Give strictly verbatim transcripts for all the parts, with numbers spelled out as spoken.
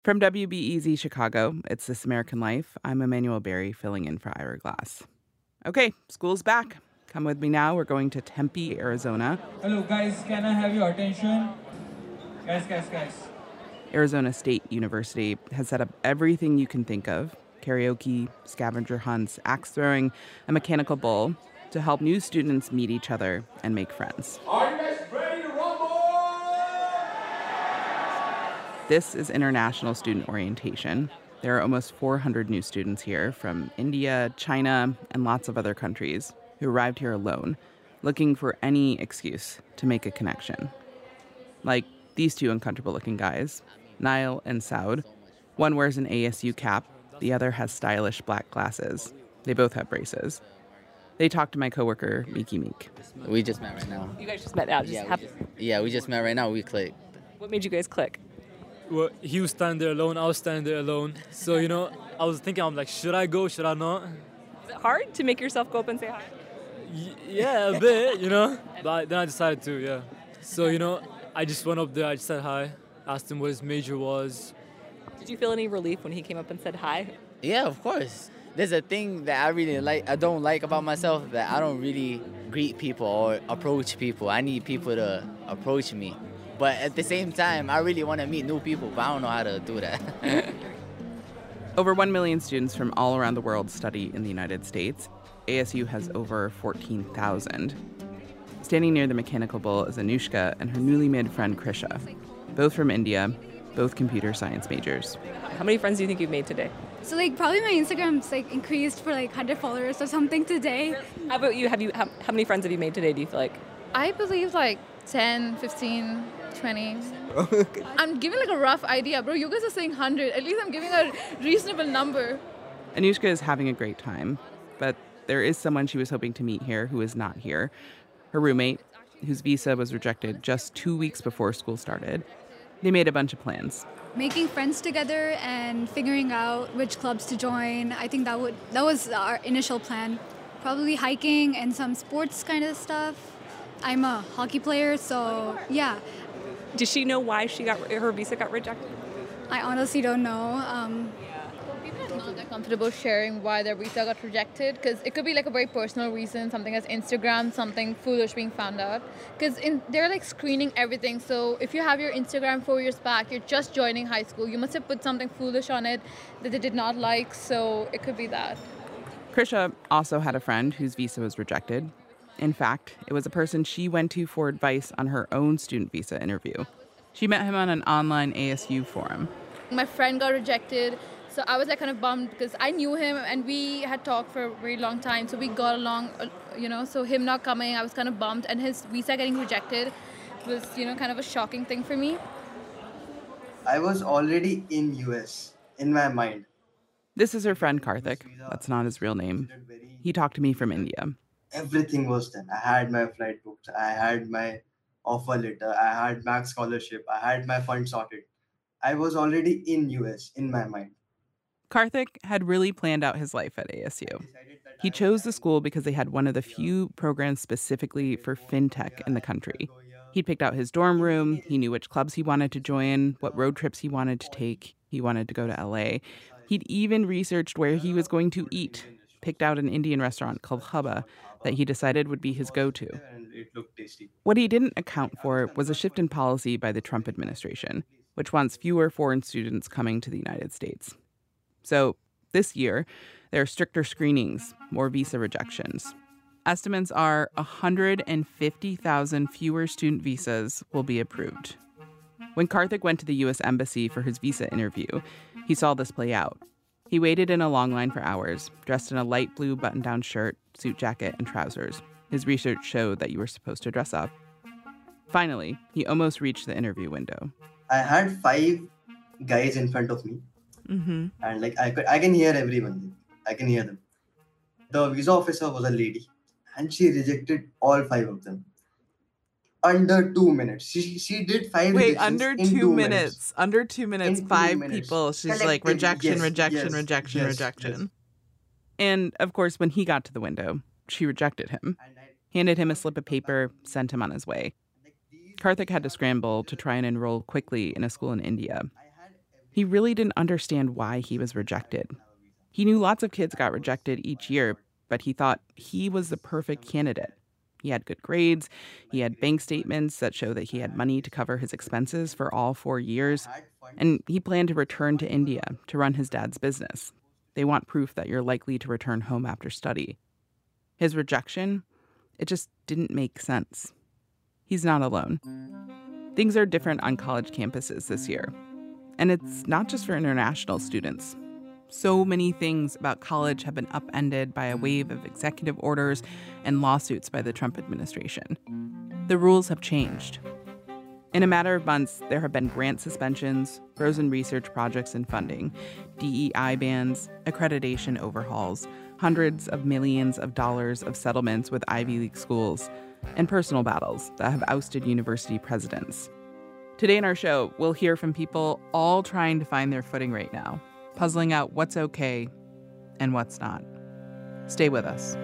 From W B E Z Chicago, it's This American Life. I'm Emmanuel Berry, filling in for Ira Glass. Okay, school's back. Come with me now. We're going to Tempe, Arizona. Hello, guys. Can I have your attention? Guys, guys, guys. Arizona State University has set up everything you can think of: karaoke, scavenger hunts, axe throwing, a mechanical bull to help new students meet each other and make friends. Are you guys ready to rumble? This is International Student Orientation. There are almost four hundred new students here from India, China, and lots of other countries who arrived here alone, looking for any excuse to make a connection. Like these two uncomfortable-looking guys, Niall and Saud. One wears an A S U cap, the other has stylish black glasses. They both have braces. They talked to my coworker, Miki Meek. We just met right now. You guys just met now? Just Yeah, we hap- just, yeah, we just met right now. We clicked. What made you guys click? Well, he was standing there alone, I was standing there alone. So, you know, I was thinking, I'm like, should I go, should I not? Is it hard to make yourself go up and say hi? Y- yeah, a bit, you know. But I, then I decided to, yeah. So, you know, I just went up there, I just said hi, asked him what his major was. Did you feel any relief when he came up and said hi? Yeah, of course. There's a thing that I really like, I don't like about myself, that I don't really greet people or approach people. I need people to approach me. But at the same time, I really want to meet new people, but I don't know how to do that. Over one million students from all around the world study in the United States. A S U has over fourteen thousand. Standing near the mechanical bull is Anushka and her newly made friend Krisha, both from India, both computer science majors. How many friends do you think you've made today? So like probably my Instagram's like increased for like one hundred followers or something today. How about you? Have you? How, how many friends have you made today, do you feel like? I believe like ten, fifteen, twenty. I'm giving like a rough idea, bro. You guys are saying one hundred. At least I'm giving a reasonable number. Anushka is having a great time, but there is someone she was hoping to meet here who is not here. Her roommate, whose visa was rejected just two weeks before school started. They made a bunch of plans. Making friends together and figuring out which clubs to join. I think that would that was our initial plan. Probably hiking and some sports kind of stuff. I'm a hockey player, so yeah. Does she know why she got her visa got rejected? I honestly don't know. Um, People are not that comfortable sharing why their visa got rejected because it could be like a very personal reason, something as Instagram, something foolish being found out. Because in they're like screening everything. So if you have your Instagram four years back, you're just joining high school. You must have put something foolish on it that they did not like. So it could be that. Krisha also had a friend whose visa was rejected. In fact, it was a person she went to for advice on her own student visa interview. She met him on an online A S U forum. My friend got rejected. So I was like kind of bummed because I knew him and we had talked for a very long time. So we got along, uh, you know, so him not coming, I was kind of bummed. And his visa getting rejected was, you know, kind of a shocking thing for me. I was already in U S in my mind. This is her friend Karthik. That's not his real name. He talked to me from India. Everything was done. I had my flight booked. I had my offer letter. I had max scholarship. I had my fund sorted. I was already in U S in my mind. Karthik had really planned out his life at A S U. He chose the school because they had one of the few programs specifically for fintech in the country. He'd picked out his dorm room. He knew which clubs he wanted to join, what road trips he wanted to take. He wanted to go to L A. He'd even researched where he was going to eat, picked out an Indian restaurant called Hubba that he decided would be his go-to. It looked tasty. What he didn't account for was a shift in policy by the Trump administration, which wants fewer foreign students coming to the United States. So this year, there are stricter screenings, more visa rejections. Estimates are one hundred fifty thousand fewer student visas will be approved. When Karthik went to the U S Embassy for his visa interview, he saw this play out. He waited in a long line for hours, dressed in a light blue button-down shirt, suit jacket, and trousers. His research showed that you were supposed to dress up. Finally, he almost reached the interview window. I had five guys in front of me, Mm-hmm. and like I could, I can hear everyone. I can hear them. The visa officer was a lady, and she rejected all five of them. Under two minutes. She she did five Wait, rejections under in two, two minutes. Under two minutes, In two five minutes. people. She's like, Collectively, rejection, yes, rejection, yes, rejection, yes, rejection. yes. And of course, when he got to the window, she rejected him, And I, handed him a slip of paper, sent him on his way. like these Karthik had to scramble to try and enroll quickly in a school in India. I had He really didn't understand why he was rejected. He knew lots of kids got rejected each year, but he thought he was the perfect candidate. He had good grades, he had bank statements that show that he had money to cover his expenses for all four years, and he planned to return to India to run his dad's business. They want proof that you're likely to return home after study. His rejection, it just didn't make sense. He's not alone. Things are different on college campuses this year. And it's not just for international students. So many things about college have been upended by a wave of executive orders and lawsuits by the Trump administration. The rules have changed. In a matter of months, there have been grant suspensions, frozen research projects and funding, D E I bans, accreditation overhauls, hundreds of millions of dollars of settlements with Ivy League schools, and personal battles that have ousted university presidents. Today in our show, we'll hear from people all trying to find their footing right now, puzzling out what's okay and what's not. Stay with us.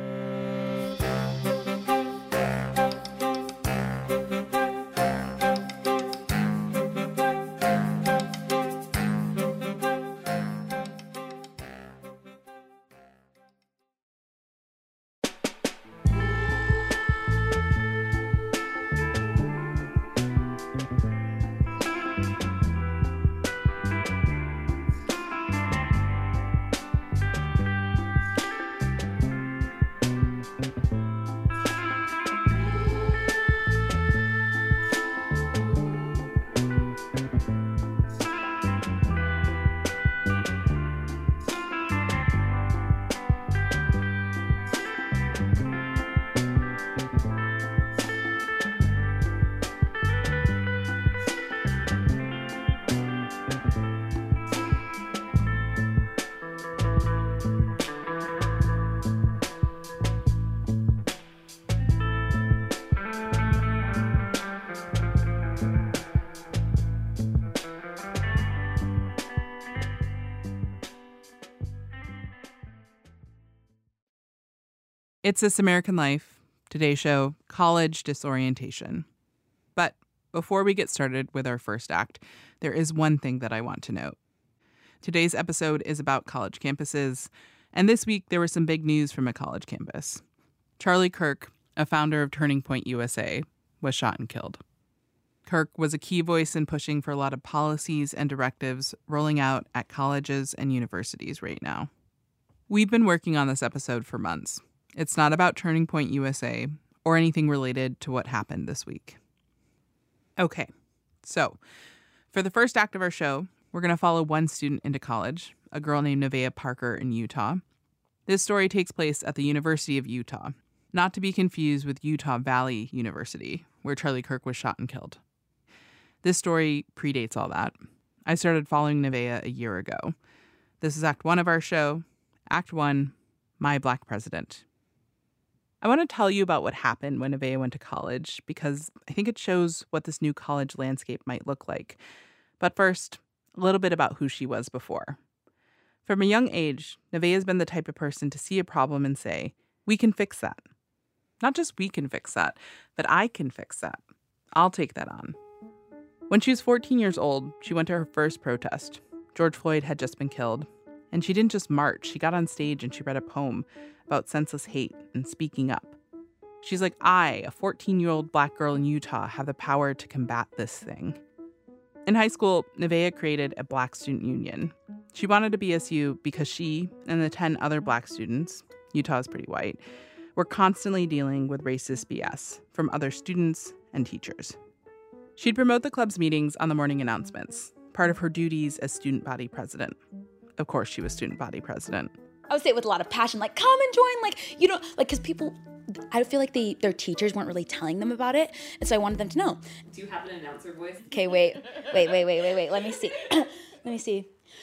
It's This American Life. Today's show, College Disorientation. But before we get started with our first act, there is one thing that I want to note. Today's episode is about college campuses, and this week there was some big news from a college campus. Charlie Kirk, a founder of Turning Point U S A, was shot and killed. Kirk was a key voice in pushing for a lot of policies and directives rolling out at colleges and universities right now. We've been working on this episode for months. It's not about Turning Point U S A or anything related to what happened this week. Okay, so for the first act of our show, we're going to follow one student into college, a girl named Nevaeh Parker in Utah. This story takes place at the University of Utah, not to be confused with Utah Valley University, where Charlie Kirk was shot and killed. This story predates all that. I started following Nevaeh a year ago. This is Act One of our show. Act One, My Black President. I want to tell you about what happened when Nevaeh went to college because I think it shows what this new college landscape might look like. But first, a little bit about who she was before. From a young age, Nevaeh has been the type of person to see a problem and say, we can fix that. Not just we can fix that, but I can fix that. I'll take that on. When she was fourteen years old, she went to her first protest. George Floyd had just been killed. And she didn't just march, she got on stage and she read a poem about senseless hate and speaking up. She's like, I, a fourteen-year-old black girl in Utah, have the power to combat this thing. In high school, Nevaeh created a Black Student Union. She wanted to be B S U because she and the ten other black students, Utah is pretty white, were constantly dealing with racist B S from other students and teachers. She'd promote the club's meetings on the morning announcements, part of her duties as student body president. Of course, she was student body president. I would say it with a lot of passion, like, come and join, like, you know, like, because people, I feel like they, their teachers weren't really telling them about it, and so I wanted them to know. Do you have an announcer voice? Okay, wait, wait, wait, wait, wait, wait, let me see. Let me see.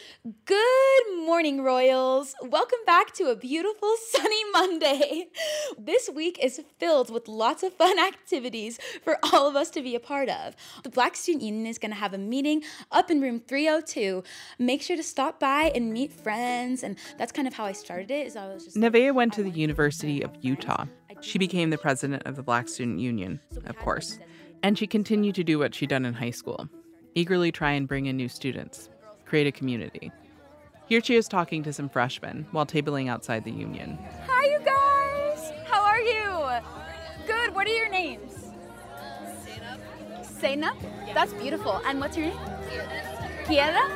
Good morning, Royals. Welcome back to a beautiful sunny Monday. This week is filled with lots of fun activities for all of us to be a part of. The Black Student Union is going to have a meeting up in room three oh two. Make sure to stop by and meet friends, and that's kind of how I started it. Is I was just Nevaeh went to the University of Utah. She became the president of the Black Student Union, of course. And she continued to do what she'd done in high school, eagerly try and bring in new students. create a community. Here she is talking to some freshmen while tabling outside the union. Hi, you guys. How are you? Good. What are your names? Zainab. That's beautiful. And what's your name? Kiera.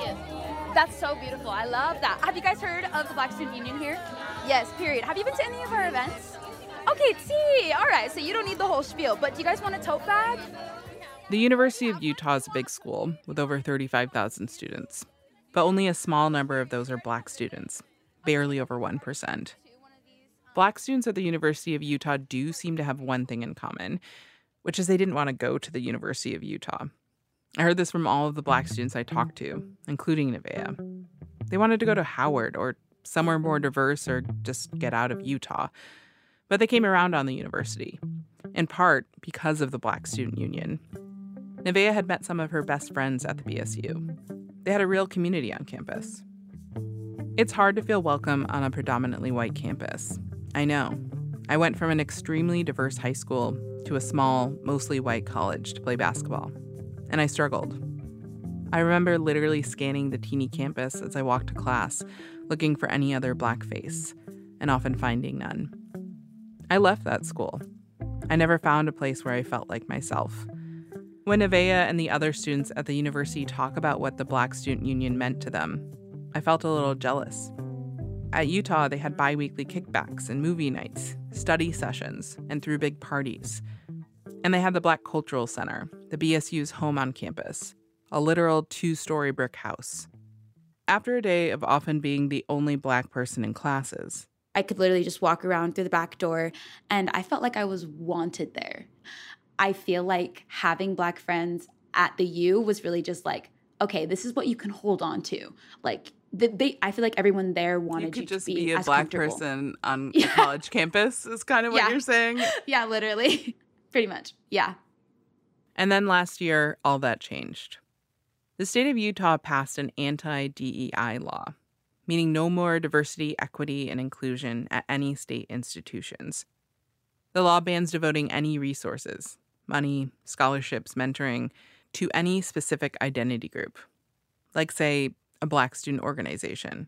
That's so beautiful. I love that. Have you guys heard of the Black Student Union here? Yes, period. Have you been to any of our events? Okay, see. All right, so you don't need the whole spiel, but do you guys want a tote bag? The University of Utah is a big school with over thirty-five thousand students, but only a small number of those are Black students, barely over one percent. Black students at the University of Utah do seem to have one thing in common, which is they didn't want to go to the University of Utah. I heard this from all of the Black students I talked to, including Nevaeh. They wanted to go to Howard or somewhere more diverse or just get out of Utah. But they came around on the university, in part because of the Black Student Union. Nevaeh had met some of her best friends at the B S U. They had a real community on campus. It's hard to feel welcome on a predominantly white campus. I know. I went from an extremely diverse high school to a small, mostly white college to play basketball. And I struggled. I remember literally scanning the teeny campus as I walked to class, looking for any other Black face, and often finding none. I left that school. I never found a place where I felt like myself. When Nevaeh and the other students at the university talk about what the Black Student Union meant to them, I felt a little jealous. At Utah, they had bi-weekly kickbacks and movie nights, study sessions, and threw big parties. And they had the Black Cultural Center, the B S U's home on campus, a literal two-story brick house. After a day of often being the only Black person in classes, I could literally just walk around through the back door, and I felt like I was wanted there. I feel like having Black friends at the U was really just like, okay, this is what you can hold on to. Like, they, they I feel like everyone there wanted you, you to just be, be a as Black comfortable. person on Yeah. a college campus is kind of what Yeah. you're saying. Yeah, literally. Pretty much. Yeah. And then last year, all that changed. The state of Utah passed an anti-D E I law, meaning no more diversity, equity, and inclusion at any state institutions. The law bans devoting any resources, money, scholarships, mentoring, to any specific identity group, like, say, a Black student organization.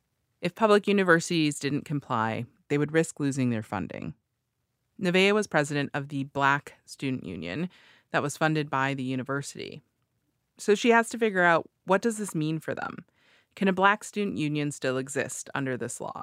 If public universities didn't comply, they would risk losing their funding. Nevaeh was president of the Black Student Union that was funded by the university. So she has to figure out, what does this mean for them? Can a Black student union still exist under this law?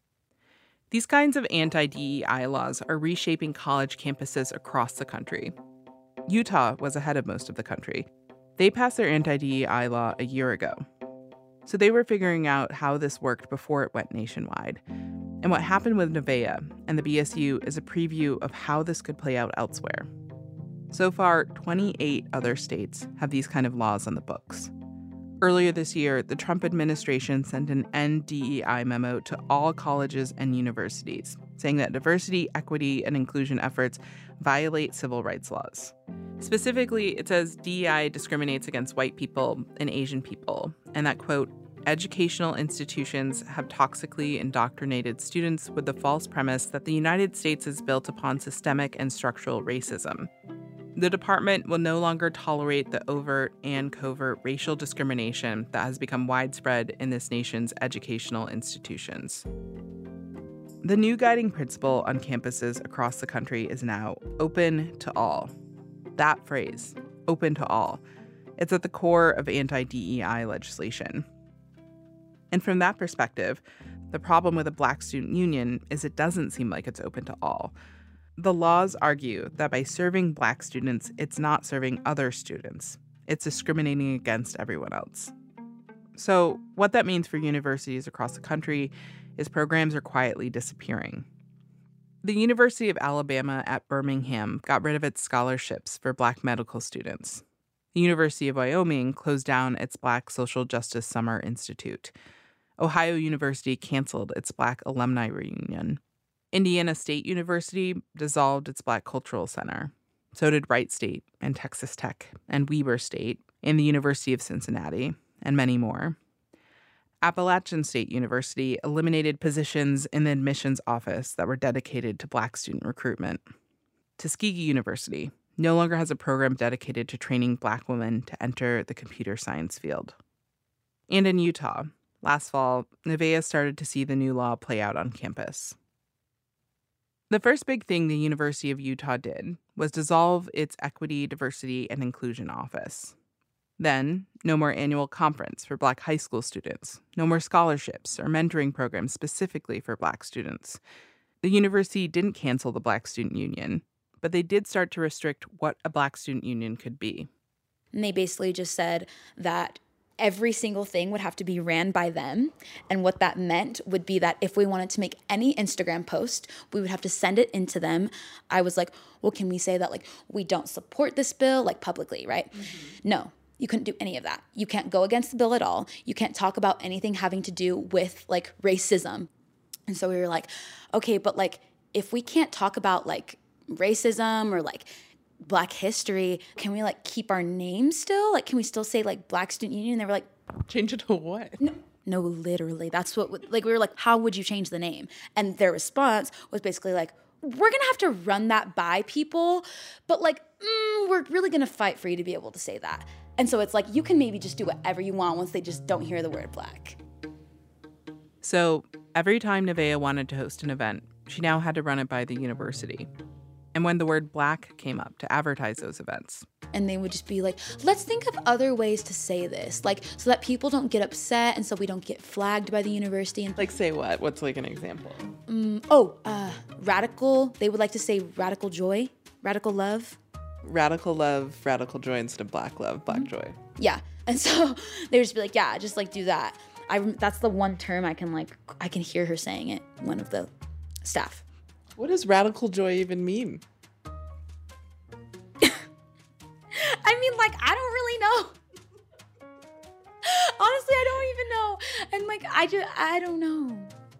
These kinds of anti-D E I laws are reshaping college campuses across the country. Utah was ahead of most of the country. They passed their anti-D E I law a year ago. So they were figuring out how this worked before it went nationwide. And what happened with Nevaeh and the B S U is a preview of how this could play out elsewhere. So far, twenty-eight other states have these kind of laws on the books. Earlier this year, the Trump administration sent an end D E I memo to all colleges and universities, saying that diversity, equity, and inclusion efforts violate civil rights laws. Specifically, it says D E I discriminates against white people and Asian people, and that, quote, educational institutions have toxically indoctrinated students with the false premise that the United States is built upon systemic and structural racism. The department will no longer tolerate the overt and covert racial discrimination that has become widespread in this nation's educational institutions. The new guiding principle on campuses across the country is now open to all. That phrase, open to all, it's at the core of anti-D E I legislation. And from that perspective, the problem with a Black student union is it doesn't seem like it's open to all. The laws argue that by serving Black students, it's not serving other students. It's discriminating against everyone else. So what that means for universities across the country is programs are quietly disappearing. The University of Alabama at Birmingham got rid of its scholarships for Black medical students. The University of Wyoming closed down its Black Social Justice Summer Institute. Ohio University canceled its Black Alumni Reunion. Indiana State University dissolved its Black Cultural Center. So did Wright State and Texas Tech and Weber State and the University of Cincinnati, and many more. Appalachian State University eliminated positions in the admissions office that were dedicated to Black student recruitment. Tuskegee University no longer has a program dedicated to training Black women to enter the computer science field. And in Utah, last fall, Nevaeh started to see the new law play out on campus. The first big thing the University of Utah did was dissolve its Equity, Diversity, and Inclusion Office. Then, no more annual conference for Black high school students, no more scholarships or mentoring programs specifically for Black students. The university didn't cancel the Black Student Union, but they did start to restrict what a Black student union could be. And they basically just said that every single thing would have to be ran by them. And what that meant would be that if we wanted to make any Instagram post, we would have to send it into them. I was like, well, can we say that, like, we don't support this bill, like, publicly, right? Mm-hmm. No, you couldn't do any of that. You can't go against the bill at all. You can't talk about anything having to do with, like, racism. And so we were like, okay, but, like, if we can't talk about, like, racism or, like, Black history, can we, like, keep our name still? Like, can we still say, like, Black Student Union? And they were like, change it to what? No, no, literally. That's what, like, we were like, how would you change the name? And their response was basically like, we're going to have to run that by people, but, like, mm, we're really going to fight for you to be able to say that. And so it's like, you can maybe just do whatever you want once they just don't hear the word Black. So every time Nevaeh wanted to host an event, she now had to run it by the university. And when the word Black came up to advertise those events. And they would just be like, let's think of other ways to say this, like, so that people don't get upset and so we don't get flagged by the university. And like, say what? What's, like, an example? Um, oh, uh, radical. They would like to say radical joy, radical love. Radical love, radical joy instead of Black love, Black mm-hmm. joy. Yeah. And so they would just be like, yeah, just, like, do that. I That's the one term I can, like, I can hear her saying it, one of the staff. What does radical joy even mean? I mean, like, I don't really know. Honestly, I don't even know. And, like, I just, I don't know.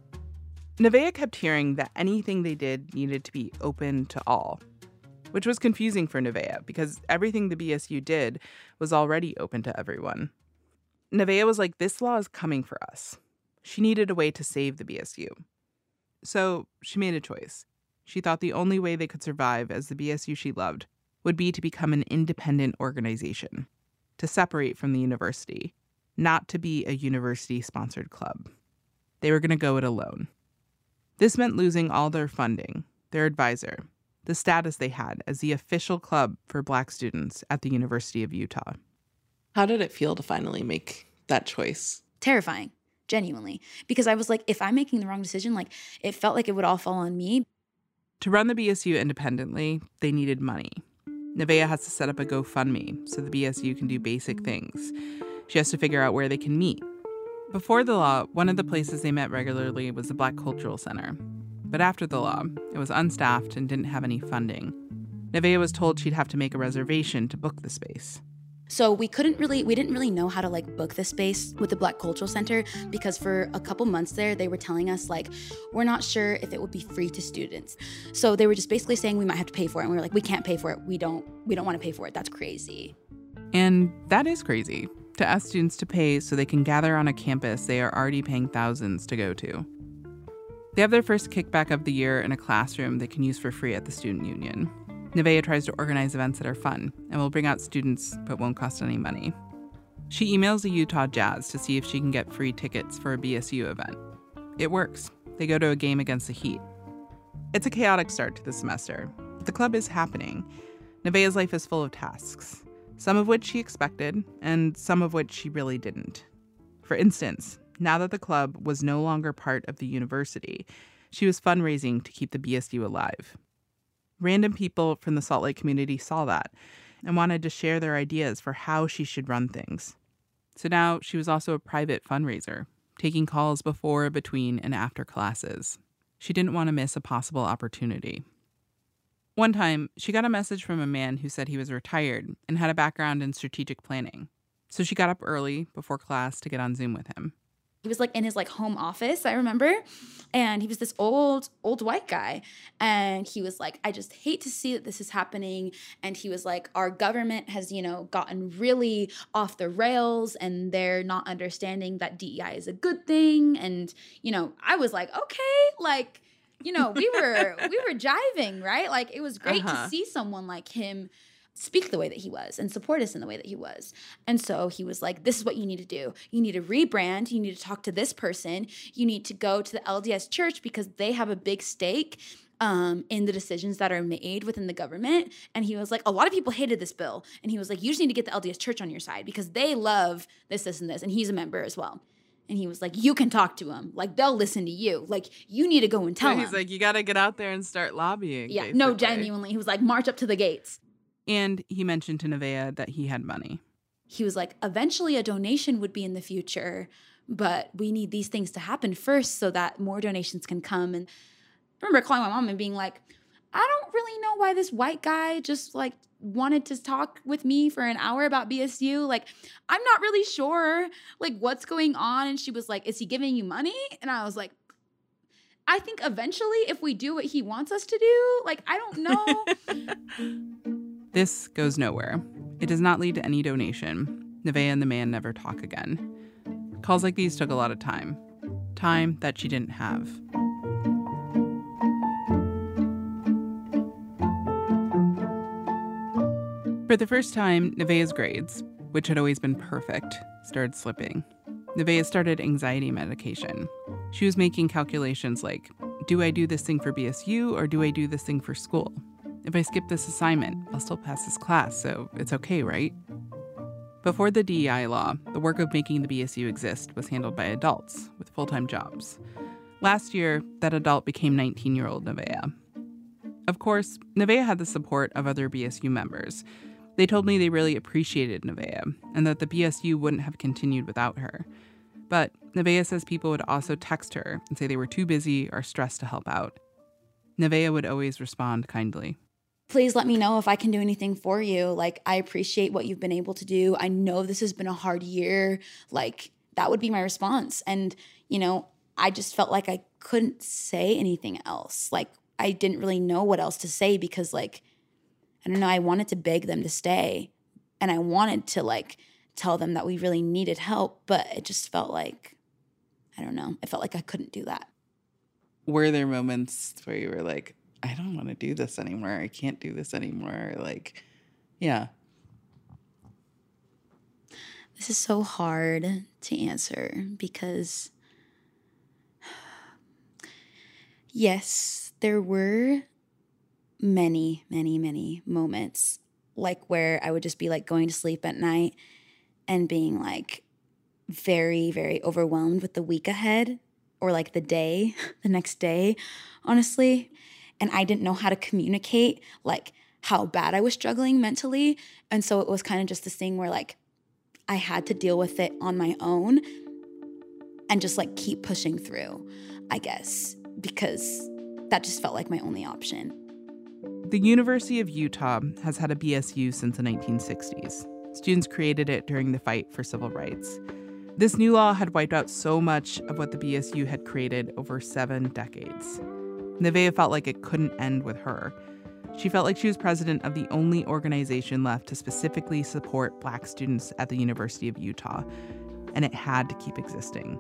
Nevaeh kept hearing that anything they did needed to be open to all, which was confusing for Nevaeh because everything the B S U did was already open to everyone. Nevaeh was like, this law is coming for us. She needed a way to save the B S U. So she made a choice. She thought the only way they could survive as the B S U she loved would be to become an independent organization, to separate from the university, not to be a university-sponsored club. They were going to go it alone. This meant losing all their funding, their advisor, the status they had as the official club for Black students at the University of Utah. How did it feel to finally make that choice? Terrifying, genuinely. Because I was like, if I'm making the wrong decision, like, it felt like it would all fall on me. To run the B S U independently, they needed money. Nevaeh has to set up a GoFundMe so the B S U can do basic things. She has to figure out where they can meet. Before the law, one of the places they met regularly was the Black Cultural Center. But after the law, it was unstaffed and didn't have any funding. Nevaeh was told she'd have to make a reservation to book the space. So we couldn't really, we didn't really know how to, like, book the space with the Black Cultural Center because for a couple months there, they were telling us, like, we're not sure if it would be free to students. So they were just basically saying we might have to pay for it. And we were like, we can't pay for it. We don't, we don't want to pay for it. That's crazy. And that is crazy, to ask students to pay so they can gather on a campus they are already paying thousands to go to. They have their first kickback of the year in a classroom they can use for free at the student union. Nevaeh tries to organize events that are fun and will bring out students but won't cost any money. She emails the Utah Jazz to see if she can get free tickets for a B S U event. It works. They go to a game against the Heat. It's a chaotic start to the semester, but the club is happening. Nevaeh's life is full of tasks, some of which she expected and some of which she really didn't. For instance, now that the club was no longer part of the university, she was fundraising to keep the B S U alive. Random people from the Salt Lake community saw that and wanted to share their ideas for how she should run things. So now she was also a private fundraiser, taking calls before, between, and after classes. She didn't want to miss a possible opportunity. One time, she got a message from a man who said he was retired and had a background in strategic planning. So she got up early before class to get on Zoom with him. He was, like, in his, like, home office, I remember. And he was this old, old white guy. And he was like, I just hate to see that this is happening. And he was like, our government has, you know, gotten really off the rails and they're not understanding that D E I is a good thing. And, you know, I was like, okay, like, you know, we were, we were jiving, right? Like, it was great uh-huh. to see someone like him speak the way that he was and support us in the way that he was. And so he was like, this is what you need to do. You need to rebrand. You need to talk to this person. You need to go to the L D S church because they have a big stake um, in the decisions that are made within the government. And he was like, a lot of people hated this bill. And he was like, you just need to get the L D S church on your side because they love this, this, and this. And he's a member as well. And he was like, you can talk to them. Like, they'll listen to you. Like, you need to go and tell so them. He's like, you got to get out there and start lobbying. Yeah, basically. no, genuinely. He was like, march up to the gates. And he mentioned to Nevaeh that he had money. He was like, eventually a donation would be in the future, but we need these things to happen first so that more donations can come. And I remember calling my mom and being like, I don't really know why this white guy just like wanted to talk with me for an hour about B S U. Like, I'm not really sure like what's going on. And she was like, is he giving you money? And I was like, I think eventually if we do what he wants us to do, like, I don't know. This goes nowhere. It does not lead to any donation. Nevaeh and the man never talk again. Calls like these took a lot of time. Time that she didn't have. For the first time, Nevaeh's grades, which had always been perfect, started slipping. Nevaeh started anxiety medication. She was making calculations like, do I do this thing for B S U or do I do this thing for school? If I skip this assignment, I'll still pass this class, so it's okay, right? Before the D E I law, the work of making the B S U exist was handled by adults with full-time jobs. Last year, that adult became nineteen-year-old Nevaeh. Of course, Nevaeh had the support of other B S U members. They told me they really appreciated Nevaeh and that the B S U wouldn't have continued without her. But Nevaeh says people would also text her and say they were too busy or stressed to help out. Nevaeh would always respond kindly. Please let me know if I can do anything for you. Like, I appreciate what you've been able to do. I know this has been a hard year. Like, that would be my response. And, you know, I just felt like I couldn't say anything else. Like, I didn't really know what else to say because, like, I don't know, I wanted to beg them to stay. And I wanted to, like, tell them that we really needed help. But it just felt like, I don't know, I felt like I couldn't do that. Were there moments where you were like, I don't want to do this anymore. I can't do this anymore. Like, yeah. This is so hard to answer because, yes, there were many, many, many moments like where I would just be like going to sleep at night and being like very, very overwhelmed with the week ahead or like the day, the next day, honestly. And I didn't know how to communicate like how bad I was struggling mentally. And so it was kind of just this thing where like I had to deal with it on my own and just like keep pushing through, I guess, because that just felt like my only option. The University of Utah has had a B S U since the nineteen sixties. Students created it during the fight for civil rights. This new law had wiped out so much of what the B S U had created over seven decades. Nevaeh felt like it couldn't end with her. She felt like she was president of the only organization left to specifically support Black students at the University of Utah, and it had to keep existing.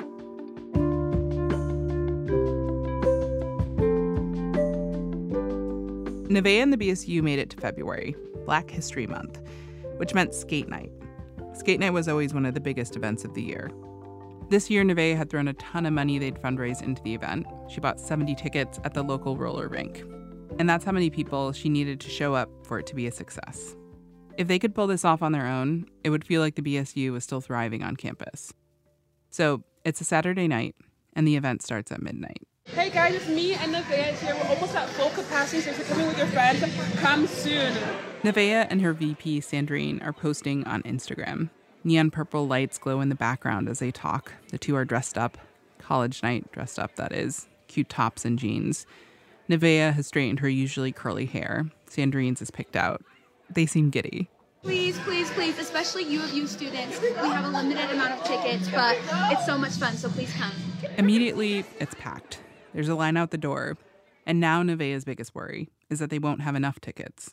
Nevaeh and the B S U made it to February, Black History Month, which meant skate night. Skate night was always one of the biggest events of the year. This year, Nevaeh had thrown a ton of money they'd fundraise into the event. She bought seventy tickets at the local roller rink. And that's how many people she needed to show up for it to be a success. If they could pull this off on their own, it would feel like the B S U was still thriving on campus. So it's a Saturday night, and the event starts at midnight. Hey guys, it's me and Nevaeh here. We're almost at full capacity, so if you're coming with your friends, come soon. Nevaeh and her V P, Sandrine, are posting on Instagram. Neon purple lights glow in the background as they talk. The two are dressed up. College night dressed up, that is. Cute tops and jeans. Nevaeh has straightened her usually curly hair. Sandrine's is picked out. They seem giddy. Please, please, please, especially U of U students. We have a limited amount of tickets, but it's so much fun, so please come. Immediately, it's packed. There's a line out the door. And now Nevaeh's biggest worry is that they won't have enough tickets.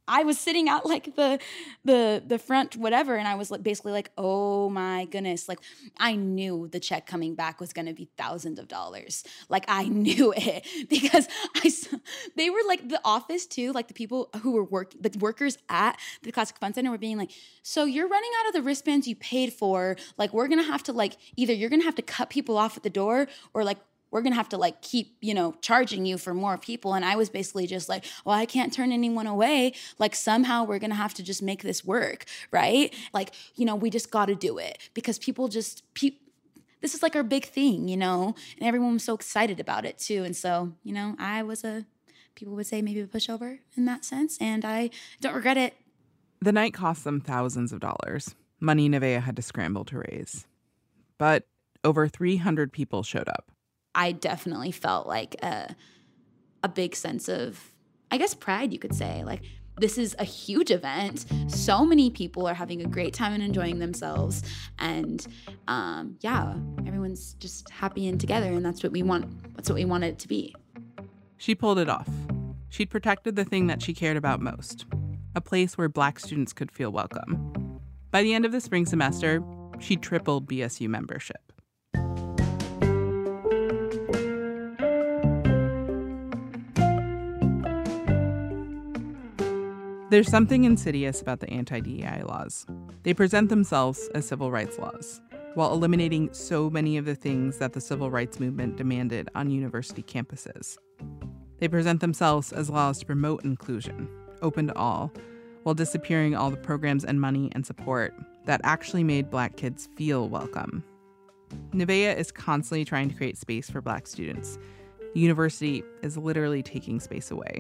I was sitting out like the the the front whatever, and I was like basically like, oh my goodness, like I knew the check coming back was gonna be thousands of dollars. Like I knew it because I they were like the office too, like the people who were work the workers at the Classic Fun Center were being like, so you're running out of the wristbands you paid for. Like we're gonna have to like either you're gonna have to cut people off at the door or like we're going to have to like keep, you know, charging you for more people. And I was basically just like, well, I can't turn anyone away. Like somehow we're going to have to just make this work. Right. Like, you know, we just got to do it because people just, pe- this is like our big thing, you know, and everyone was so excited about it too. And so, you know, I was a, people would say maybe a pushover in that sense. And I don't regret it. The night cost them thousands of dollars, money Nevaeh had to scramble to raise. But over three hundred people showed up. I definitely felt like a, a big sense of, I guess, pride, you could say. Like, this is a huge event. So many people are having a great time and enjoying themselves. And um, yeah, everyone's just happy and together. And that's what we want. That's what we want it to be. She pulled it off. She'd protected the thing that she cared about most, a place where Black students could feel welcome. By the end of the spring semester, she'd tripled B S U membership. There's something insidious about the anti-D E I laws. They present themselves as civil rights laws, while eliminating so many of the things that the civil rights movement demanded on university campuses. They present themselves as laws to promote inclusion, open to all, while disappearing all the programs and money and support that actually made Black kids feel welcome. Nevaeh is constantly trying to create space for Black students. The university is literally taking space away.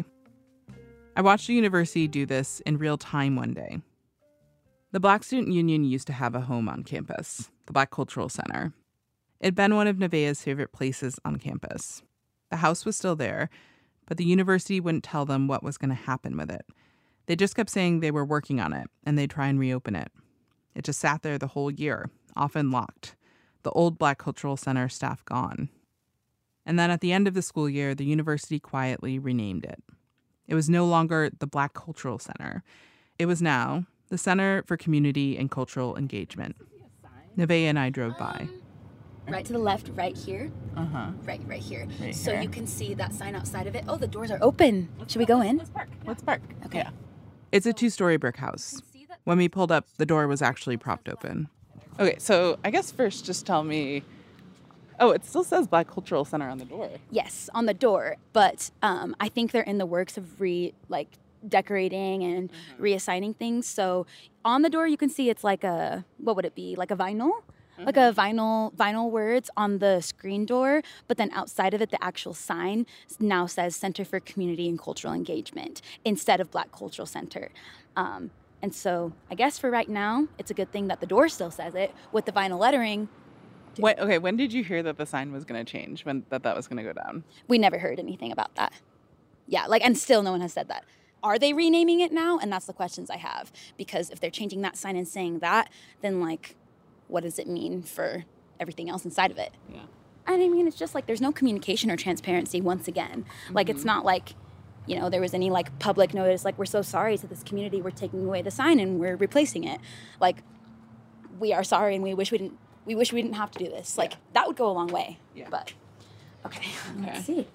I watched the university do this in real time one day. The Black Student Union used to have a home on campus, the Black Cultural Center. It'd been one of Nevaeh's favorite places on campus. The house was still there, but the university wouldn't tell them what was going to happen with it. They just kept saying they were working on it, and they'd try and reopen it. It just sat there the whole year, often locked. The old Black Cultural Center staff gone. And then at the end of the school year, the university quietly renamed it. It was no longer the Black Cultural Center. It was now the Center for Community and Cultural Engagement. Nevaeh and I drove by. Right to the left, right here. Uh-huh. Right, right here. Right so here. You can see that sign outside of it. Oh, the doors are open. Should we go in? Let's park. Let's park. Okay. Yeah. It's a two-story brick house. When we pulled up, the door was actually propped open. Okay, so I guess first just tell me... Oh, it still says Black Cultural Center on the door. Yes, on the door. But um, I think they're in the works of re like decorating and mm-hmm. reassigning things. So on the door, you can see it's like a, what would it be? Like a vinyl? Mm-hmm. Like a vinyl vinyl words on the screen door. But then outside of it, the actual sign now says Center for Community and Cultural Engagement instead of Black Cultural Center. Um, and so I guess for right now, it's a good thing that the door still says it with the vinyl lettering. What, okay, when did you hear that the sign was going to change, when that that was going to go down? We never heard anything about that. Yeah, like, and still no one has said that. Are they renaming it now? And that's the questions I have. Because if they're changing that sign and saying that, then, like, what does it mean for everything else inside of it? Yeah. And I mean, it's just like there's no communication or transparency once again. Mm-hmm. Like, it's not like, you know, there was any, like, public notice, like, we're so sorry to this community, we're taking away the sign and we're replacing it. Like, we are sorry and we wish we didn't. We wish we didn't have to do this. Like, yeah. That would go a long way. Yeah. But, okay, okay, let's see.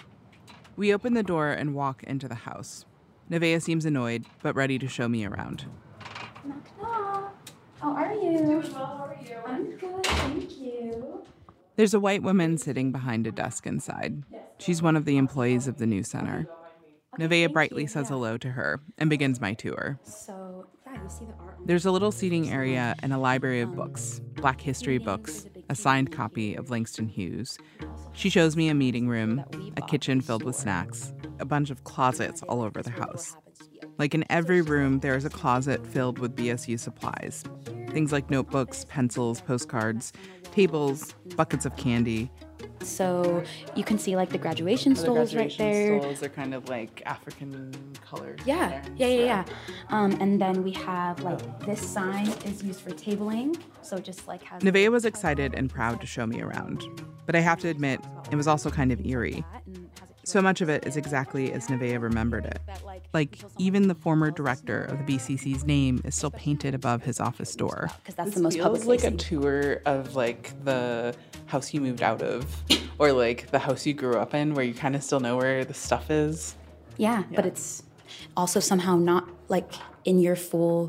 We open the door and walk into the house. Nevaeh seems annoyed, but ready to show me around. Knock, knock. How are you? Doing well, how are you? I'm good, thank you. There's a white woman sitting behind a desk inside. She's one of the employees of the new center. Okay, Nevaeh brightly you. says yeah. hello to her and begins my tour. So, yeah, you see the art. There's a little seating area and a library of books, Black history books, a signed copy of Langston Hughes. She shows me a meeting room, a kitchen filled with snacks, a bunch of closets all over the house. Like in every room, there is a closet filled with B S U supplies. Things like notebooks, pencils, postcards, tables, buckets of candy. So you can see like the graduation oh, stoles the graduation right there. Stoles are kind of like African colors. Yeah, yeah, yeah, yeah. Um, and then we have like this sign is used for tabling. So just like has. Nevaeh was excited and proud to show me around, but I have to admit it was also kind of eerie. So much of it is exactly as Nevaeh remembered it. Like, even the former director of the B C C's name is still painted above his office door. Because that's This the most public feels like facing. a tour of, like, the house you moved out of or, like, the house you grew up in where you kind of still know where the stuff is. Yeah, yeah, but it's also somehow not, like, in your full...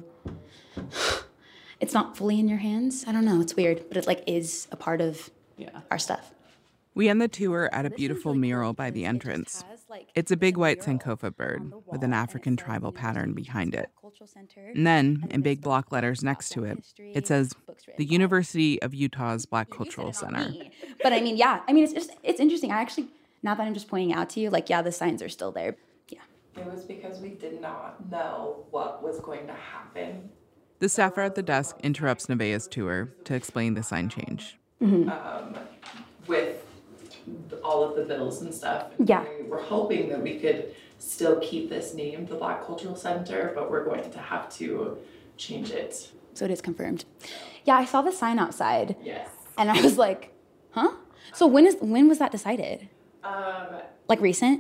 It's not fully in your hands. I don't know. It's weird, but it, like, is a part of yeah. our stuff. We end the tour at a beautiful mural by the entrance. It's a big white Sankofa bird with an African tribal pattern behind it. And then, in big block letters next to it, it says, the University of Utah's Black Cultural Center. But I mean, yeah, I mean, it's just, it's interesting. I actually, now that I'm just pointing out to you, like, yeah, the signs are still there. Yeah. It was because we did not know what was going to happen. The staffer at the desk interrupts Nevaeh's tour to explain the sign change. Mm-hmm. Um, with all of the bills and stuff. Yeah. We were hoping that we could still keep this name, the Black Cultural Center, but we're going to have to change it. So it is confirmed. Yeah, I saw the sign outside. Yes. And I was like, huh? So when is when was that decided? Um, like recent?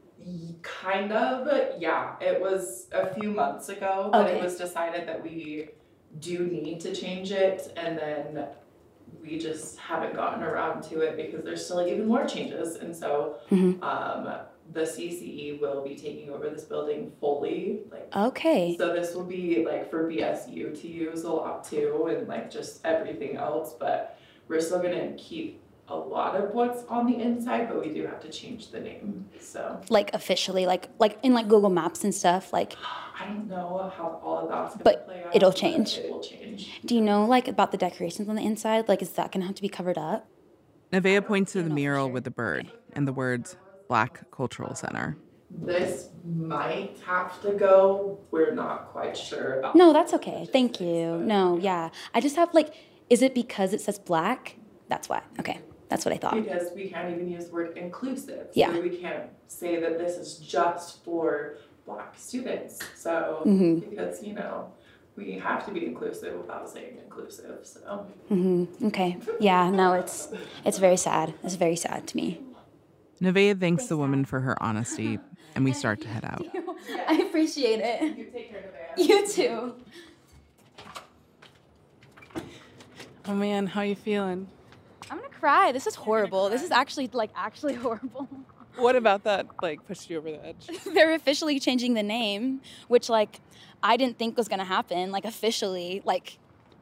Kind of, yeah. It was a few months ago that Okay. it was decided that we do need to change it, and then we just haven't gotten around to it because there's still like even more changes. And so Mm-hmm. um, the C C E will be taking over this building fully. Like, Okay. so this will be like for B S U to use a lot too, and like just everything else. But we're still gonna keep a lot of what's on the inside, but we do have to change the name. So Like officially, like like in like Google Maps and stuff, like. I don't know how all of that's gonna But play out. it'll but change. It will change. Do you know like about the decorations on the inside? Like, is that gonna have to be covered up? Nevaeh points to the mural with the bird and the words, Black Cultural Center. This might have to go. We're not quite sure about. No, that's okay. Thank you. No, yeah. I just have like, is it because it says black? That's why. Okay, that's what I thought. Because we can't even use the word inclusive. Yeah. So we can't say that this is just for Black students. So Mhm. because you know we have to be inclusive without saying inclusive. So Mm-hmm. Okay. Yeah. No, it's it's very sad. It's very sad to me. Nevaeh thanks the woman for her honesty, and we start to head out. I appreciate it. you take care of that. You too. Oh man, how you feeling? I'm gonna cry. This is horrible. This is actually like actually horrible. What about that, like, pushed you over the edge? They're officially changing the name, which like I didn't think was gonna happen. Like officially, like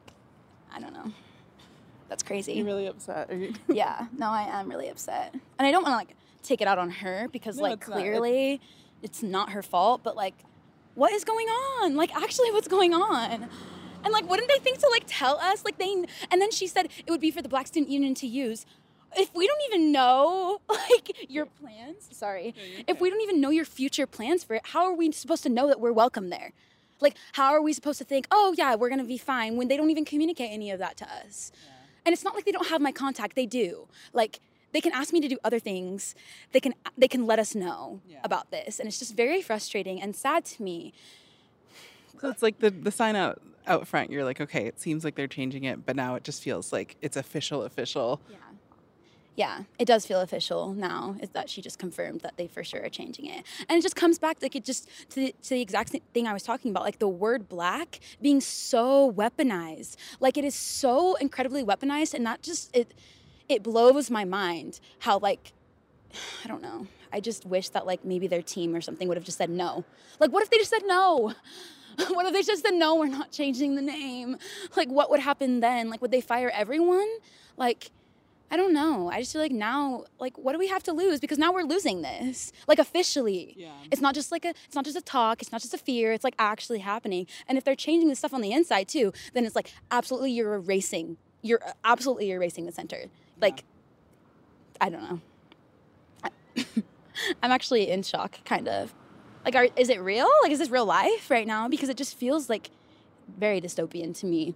I don't know. That's crazy. You're really upset. Are you? Yeah. No, I am really upset, and I don't want to like take it out on her because No, like it's not. clearly it's not her fault. But like, what is going on? Like actually, what's going on? And like, wouldn't they think to like tell us? Like they, and then she said it would be for the Black Student Union to use. If we don't even know like your plans, sorry, if we don't even know your future plans for it, how are we supposed to know that we're welcome there? Like, how are we supposed to think, oh yeah, we're gonna be fine when they don't even communicate any of that to us? Yeah. And it's not like they don't have my contact; they do. Like, they can ask me to do other things. They can they can let us know yeah. about this, and it's just very frustrating and sad to me. So it's like the the sign out out front. You're like, okay, it seems like they're changing it, but now it just feels like it's official, official. Yeah. Yeah, it does feel official now, is that she just confirmed that they for sure are changing it. And it just comes back, like, it just, to the, to the exact thing I was talking about, like, the word black being so weaponized. Like, it is so incredibly weaponized, and that just, it, it blows my mind how, like, I don't know. I just wish that, like, maybe their team or something would have just said no. Like, what if they just said no? What if they just said, no, we're not changing the name? Like, what would happen then? Like, would they fire everyone? Like... I don't know. I just feel like now, like, what do we have to lose? Because now we're losing this, like, officially. Yeah. It's not just like a, it's not just a talk. It's not just a fear. It's like actually happening. And if they're changing the stuff on the inside too, then it's like absolutely you're erasing. You're absolutely erasing the center. Like, yeah. I don't know. I, I'm actually in shock, kind of. Like, are, is it real? Like, is this real life right now? Because it just feels like very dystopian to me.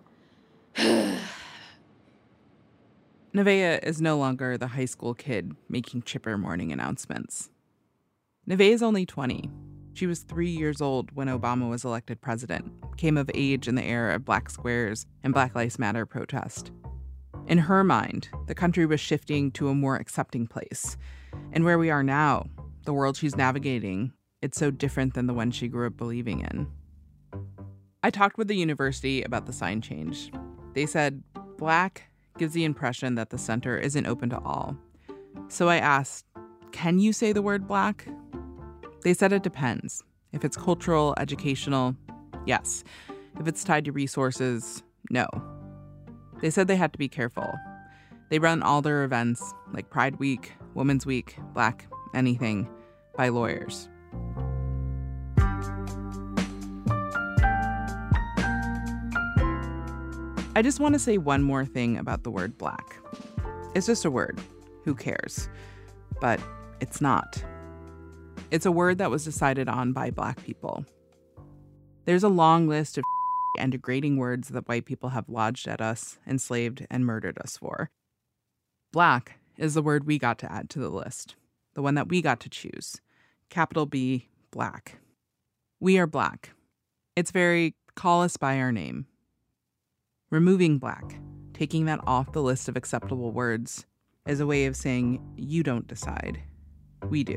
Nevaeh is no longer the high school kid making chipper morning announcements. Nevaeh is only twenty. She was three years old when Obama was elected president, came of age in the era of Black Squares and Black Lives Matter protest. In her mind, the country was shifting to a more accepting place. And where we are now, the world she's navigating, it's so different than the one she grew up believing in. I talked with the university about the sign change. They said Black gives the impression that the center isn't open to all. So I asked, can you say the word Black? They said it depends. If it's cultural, educational, yes. If it's tied to resources, no. They said they had to be careful. They run all their events, like Pride Week, Women's Week, Black, anything, by lawyers. I just want to say one more thing about the word Black. It's just a word. Who cares? But it's not. It's a word that was decided on by Black people. There's a long list of and degrading words that white people have lodged at us, enslaved, and murdered us for. Black is the word we got to add to the list, the one that we got to choose. Capital B, Black. We are Black. It's very call us by our name. Removing Black, taking that off the list of acceptable words, is a way of saying you don't decide. We do.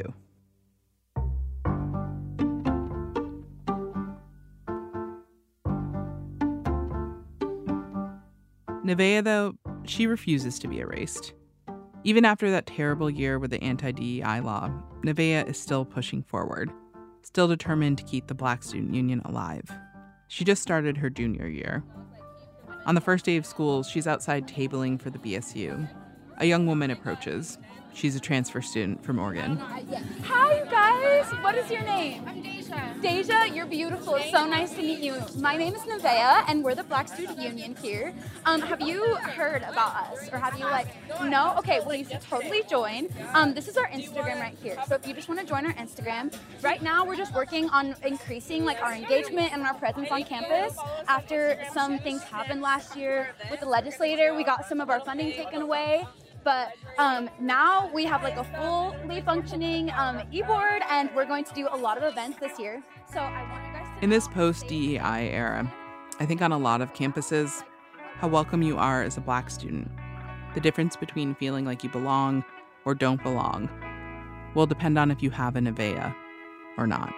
Nevaeh, though, she refuses to be erased. Even after that terrible year with the anti-D E I law, Nevaeh is still pushing forward, still determined to keep the Black Student Union alive. She just started her junior year. On the first day of school, she's outside tabling for the B S U. A young woman approaches. She's a transfer student from Oregon. Hi, you guys. What is your name? I'm Deja. Deja, you're beautiful. It's so nice to meet you. My name is Nevaeh, and we're the Black Student Union here. Um, have you heard about us, or have you like? No? Okay. Well, you should totally join. Um, this is our Instagram right here. So if you just want to join our Instagram, right now we're just working on increasing like our engagement and our presence on campus. After some things happened last year with the legislator, we got some of our funding taken away. But um, now we have like a fully functioning um, e-board, and we're going to do a lot of events this year. So I want you guys to In this post-D E I era, I think on a lot of campuses, how welcome you are as a Black student, the difference between feeling like you belong or don't belong, will depend on if you have a Nevaeh or not.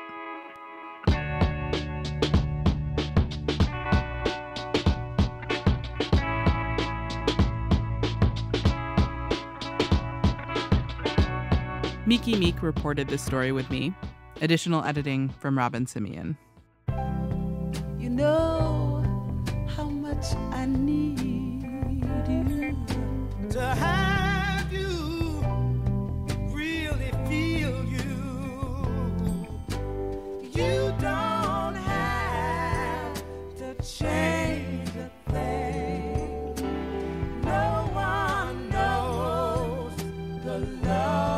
Miki Meek reported this story with me. Additional editing from Robin Simeon. You know how much I need you to have you, really feel you. You don't have to change a thing. No one knows the love.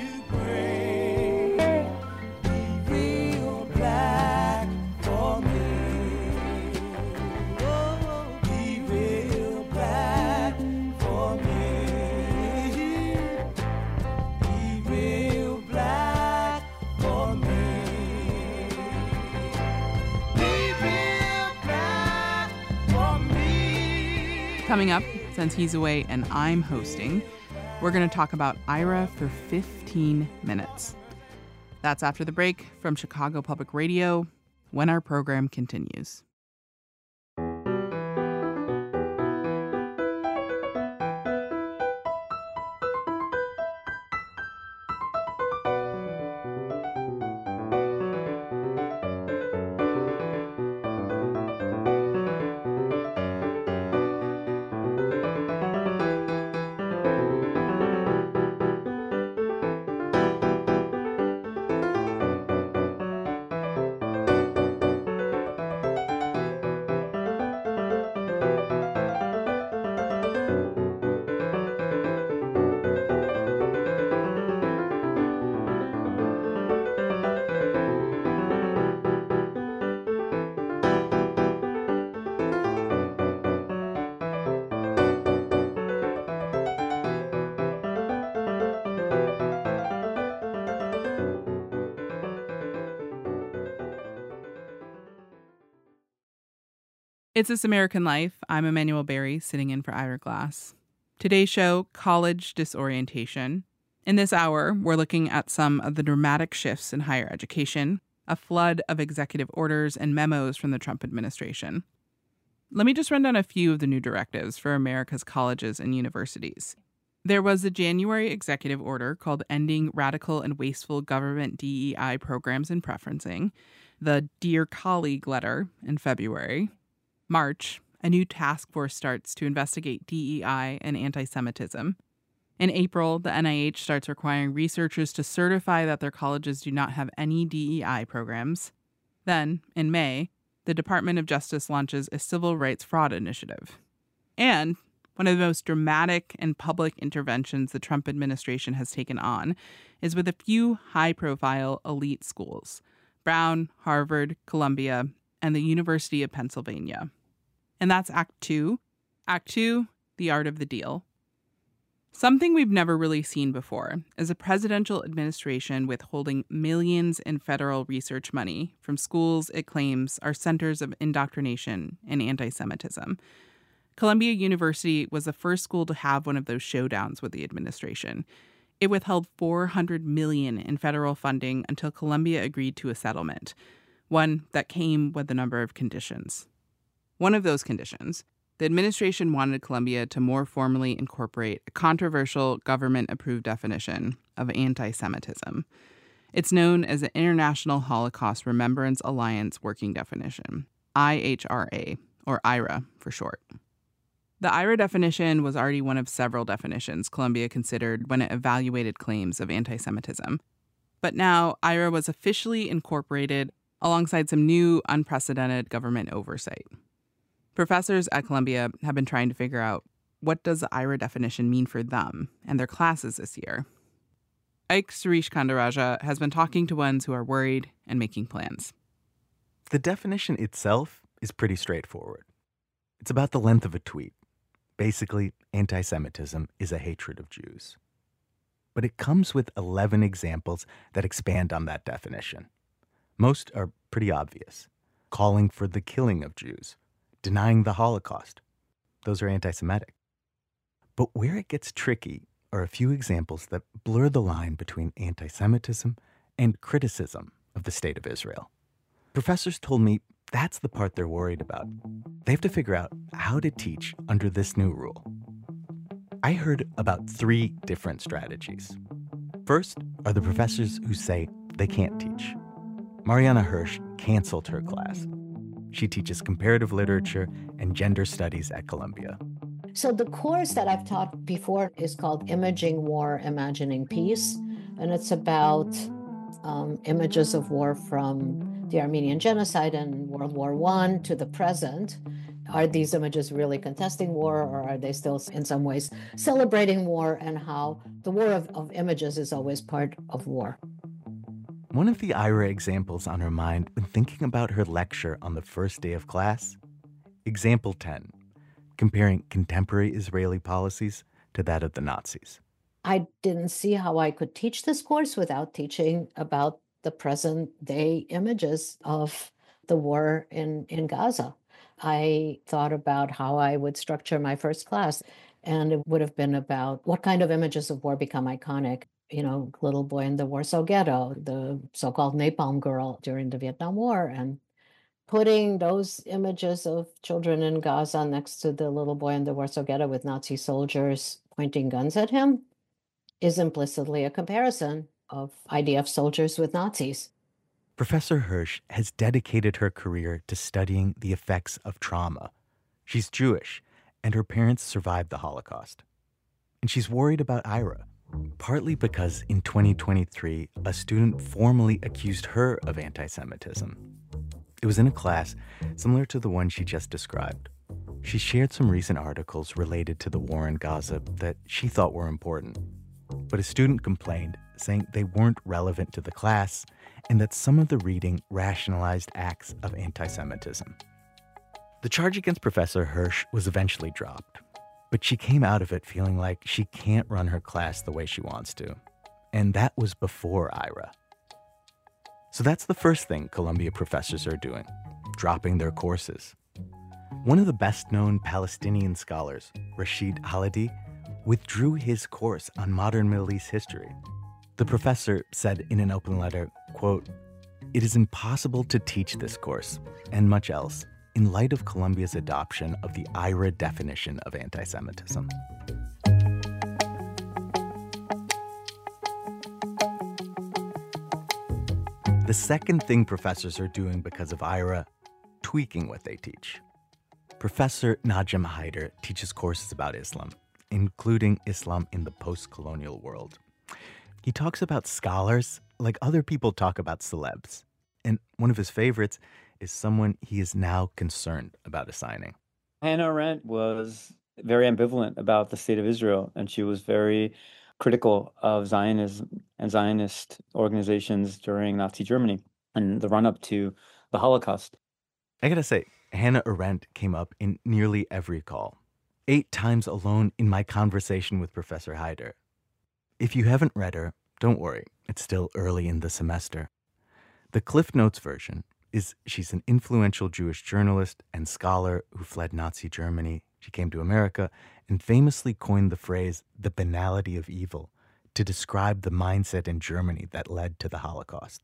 Coming up, since he's away and I'm hosting, we're going to talk about Ira for fifteen minutes. That's after the break from Chicago Public Radio, when our program continues. It's This American Life. I'm Emmanuel Berry, sitting in for Ira Glass. Today's show, College Disorientation. In this hour, we're looking at some of the dramatic shifts in higher education, a flood of executive orders and memos from the Trump administration. Let me just run down a few of the new directives for America's colleges and universities. There was a January executive order called Ending Radical and Wasteful Government D E I Programs and Preferencing, the Dear Colleague letter in February. March, a new task force starts to investigate D E I and anti-Semitism. In April, the N I H starts requiring researchers to certify that their colleges do not have any D E I programs. Then, in May, the Department of Justice launches a civil rights fraud initiative. And one of the most dramatic and public interventions the Trump administration has taken on is with a few high-profile elite schools: Brown, Harvard, Columbia, and the University of Pennsylvania. And that's Act Two. Act Two, the art of the deal. Something we've never really seen before is a presidential administration withholding millions in federal research money from schools it claims are centers of indoctrination and anti-Semitism. Columbia University was the first school to have one of those showdowns with the administration. It withheld four hundred million dollars in federal funding until Columbia agreed to a settlement, one that came with a number of conditions. One of those conditions, the administration wanted Columbia to more formally incorporate a controversial government-approved definition of anti-Semitism. It's known as the International Holocaust Remembrance Alliance Working Definition, I H R A, or I R A for short. The I R A definition was already one of several definitions Columbia considered when it evaluated claims of anti-Semitism. But now I R A was officially incorporated alongside some new, unprecedented government oversight. Professors at Columbia have been trying to figure out, what does the I R A definition mean for them and their classes this year? Ike Suresh Kandaraja has been talking to ones who are worried and making plans. The definition itself is pretty straightforward. It's about the length of a tweet. Basically, anti-Semitism is a hatred of Jews. But it comes with eleven examples that expand on that definition. Most are pretty obvious. Calling for the killing of Jews, denying the Holocaust. Those are anti-Semitic. But where it gets tricky are a few examples that blur the line between anti-Semitism and criticism of the State of Israel. Professors told me that's the part they're worried about. They have to figure out how to teach under this new rule. I heard about three different strategies. First are the professors who say they can't teach. Mariana Hirsch canceled her class. She teaches comparative literature and gender studies at Columbia. So the course that I've taught before is called Imaging War, Imagining Peace, and it's about um, images of war from the Armenian genocide and World War One to the present. Are these images really contesting war, or are they still in some ways celebrating war, and how the war of, of images is always part of war? One of the I R A examples on her mind when thinking about her lecture on the first day of class, example ten, comparing contemporary Israeli policies to that of the Nazis. I didn't see how I could teach this course without teaching about the present day images of the war in, in Gaza. I thought about how I would structure my first class, and it would have been about what kind of images of war become iconic. You know, little boy in the Warsaw Ghetto, the so-called Napalm Girl during the Vietnam War, and putting those images of children in Gaza next to the little boy in the Warsaw Ghetto with Nazi soldiers pointing guns at him is implicitly a comparison of I D F soldiers with Nazis. Professor Hirsch has dedicated her career to studying the effects of trauma. She's Jewish, and her parents survived the Holocaust. And she's worried about I R A. Partly because in twenty twenty-three, a student formally accused her of anti-Semitism. It was in a class similar to the one she just described. She shared some recent articles related to the war in Gaza that she thought were important. But a student complained, saying they weren't relevant to the class and that some of the reading rationalized acts of anti-Semitism. The charge against Professor Hirsch was eventually dropped. But she came out of it feeling like she can't run her class the way she wants to. And that was before I R A. So that's the first thing Columbia professors are doing, dropping their courses. One of the best-known Palestinian scholars, Rashid Halidi, withdrew his course on modern Middle East history. The professor said in an open letter, quote, "It is impossible to teach this course, and much else, in light of Columbia's adoption of the I R A definition of anti-Semitism." The second thing professors are doing because of I R A, tweaking what they teach. Professor Najim Haider teaches courses about Islam, including Islam in the post-colonial world. He talks about scholars like other people talk about celebs. And one of his favorites is someone he is now concerned about assigning. Hannah Arendt was very ambivalent about the state of Israel, and she was very critical of Zionism and Zionist organizations during Nazi Germany and the run-up to the Holocaust. I gotta say, Hannah Arendt came up in nearly every call. Eight times alone in my conversation with Professor Haider. If you haven't read her, don't worry, it's still early in the semester. The Cliff Notes version is she's an influential Jewish journalist and scholar who fled Nazi Germany. She came to America and famously coined the phrase, the banality of evil, to describe the mindset in Germany that led to the Holocaust.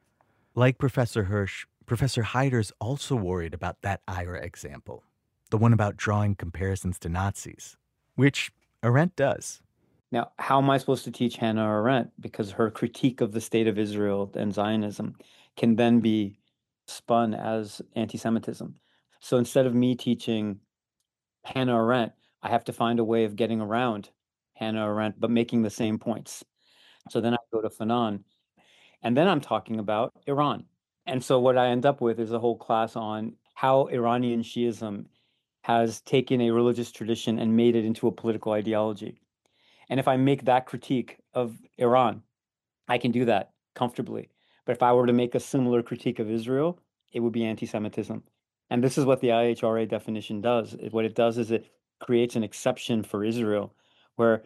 Like Professor Hirsch, Professor Haider's also worried about that I R A example, the one about drawing comparisons to Nazis, which Arendt does. Now, how am I supposed to teach Hannah Arendt? Because her critique of the state of Israel and Zionism can then be spun as anti-Semitism. So instead of me teaching Hannah Arendt, I have to find a way of getting around Hannah Arendt, but making the same points. So then I go to Fanon, and then I'm talking about Iran. And so what I end up with is a whole class on how Iranian Shiism has taken a religious tradition and made it into a political ideology. And if I make that critique of Iran, I can do that comfortably. But if I were to make a similar critique of Israel, it would be anti-Semitism. And this is what the I H R A definition does. It, what it does is it creates an exception for Israel, where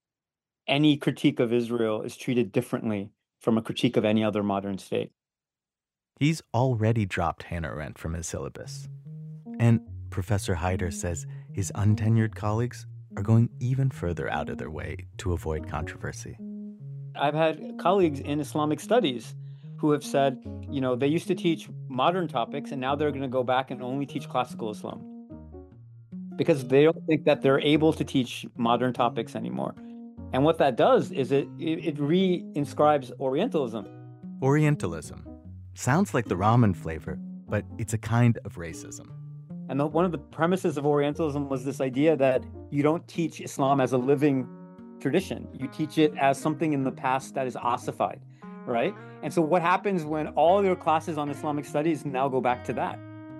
any critique of Israel is treated differently from a critique of any other modern state. He's already dropped Hannah Arendt from his syllabus. And Professor Haider says his untenured colleagues are going even further out of their way to avoid controversy. I've had colleagues in Islamic studies who have said, you know, they used to teach modern topics and now they're going to go back and only teach classical Islam because they don't think that they're able to teach modern topics anymore. And what that does is it, it, it re-inscribes Orientalism. Orientalism. Sounds like the ramen flavor, but it's a kind of racism. And the, one of the premises of Orientalism was this idea that you don't teach Islam as a living tradition. You teach it as something in the past that is ossified, right? And so what happens when all your classes on Islamic studies now go back to that?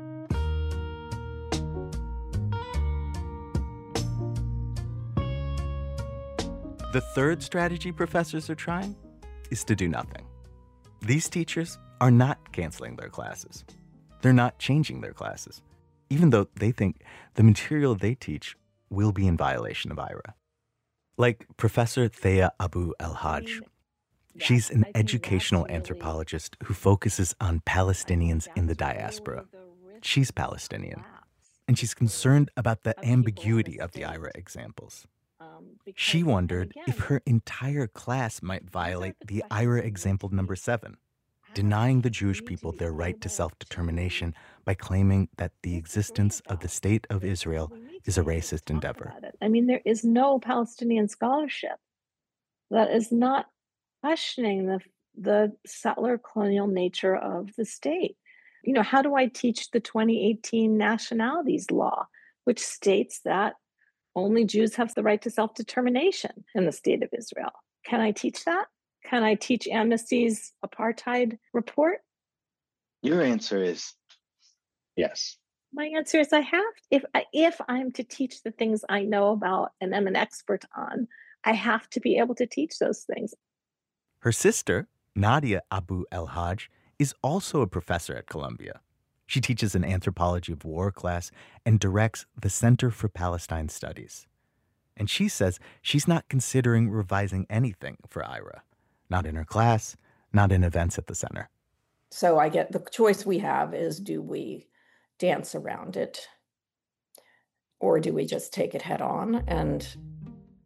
The third strategy professors are trying is to do nothing. These teachers are not canceling their classes. They're not changing their classes, even though they think the material they teach will be in violation of I R A. Like Professor Thea Abu El-Hajj. She's an educational anthropologist who focuses on Palestinians in the diaspora. She's Palestinian, and she's concerned about the ambiguity of the I R A examples. She wondered if her entire class might violate the I R A example number seven, denying the Jewish people their right to self-determination by claiming that the existence of the state of Israel is a racist endeavor. I mean, there is no Palestinian scholarship that is not questioning the, the settler colonial nature of the state. You know, how do I teach the twenty eighteen nationalities law, which states that only Jews have the right to self-determination in the state of Israel? Can I teach that? Can I teach Amnesty's apartheid report? Your answer is yes. My answer is I have. If I, if I'm to teach the things I know about and am an expert on, I have to be able to teach those things. Her sister, Nadia Abu El-Hajj, is also a professor at Columbia. She teaches an anthropology of war class and directs the Center for Palestine Studies. And she says she's not considering revising anything for I R A. Not in her class, not in events at the center. So I get the choice we have is, do we dance around it or do we just take it head on? And